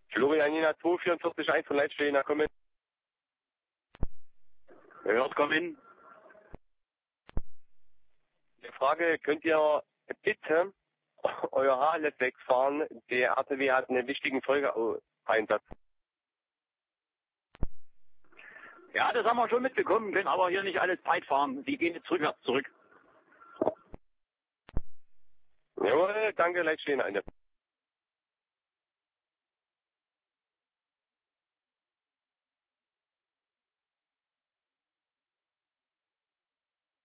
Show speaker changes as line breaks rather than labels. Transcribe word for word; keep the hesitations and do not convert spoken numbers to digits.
Florianina zwei vierundvierzig eins von Leitstehender, kommen.
Hört, kommen.
Die Frage, könnt ihr bitte euer H L S wegfahren? Der R T W hat einen wichtigen Folgeeinsatz.
Ja, das haben wir schon mitbekommen, können aber hier nicht alles Zeit fahren. Die gehen jetzt rückwärts zurück.
Jawohl, danke, Leitstehender.